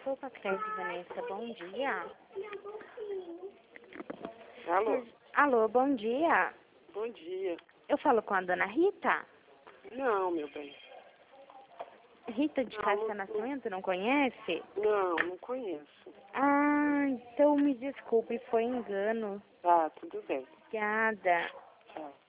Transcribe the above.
Sou Patrícia Vanessa, bom dia. Alô? Alô, bom dia. Bom dia. Eu falo com a dona Rita? Não, meu bem. Rita de Cássia Nascimento, não conhece? Não conheço. Ah, então me desculpe, foi engano. Tá, tudo bem. Obrigada. Tchau.